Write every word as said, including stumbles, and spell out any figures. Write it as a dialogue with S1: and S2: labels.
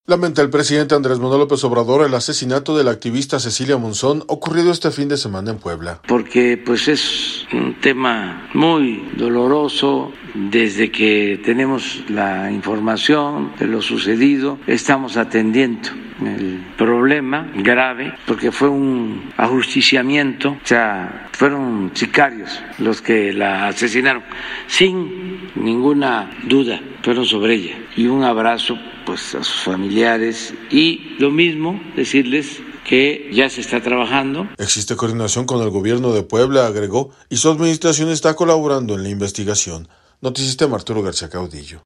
S1: Lamenta el presidente Andrés Manuel López Obrador el asesinato de la activista Cecilia Monzón ocurrido este fin de semana en Puebla.
S2: Porque pues es un tema muy doloroso. Desde que tenemos la información de lo sucedido, estamos atendiendo el problema grave porque fue un ajusticiamiento, o sea, fueron sicarios los que la asesinaron, sin ninguna duda, fueron sobre ella. Y un abrazo pues a sus familiares y lo mismo decirles que ya se está trabajando.
S1: Existe coordinación con el gobierno de Puebla, agregó, y su administración está colaborando en la investigación. Notisistema Arturo García Caudillo.